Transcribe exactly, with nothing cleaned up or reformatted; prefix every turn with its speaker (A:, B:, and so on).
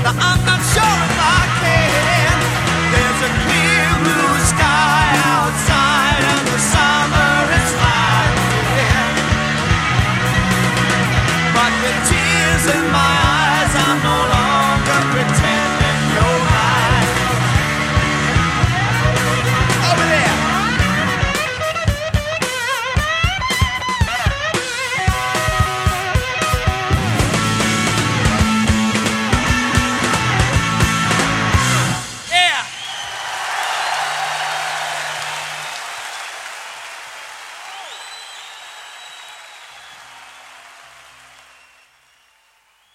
A: I'm not sure if I can. There's a clear blue sky outside and the summer is flying. But with tears in my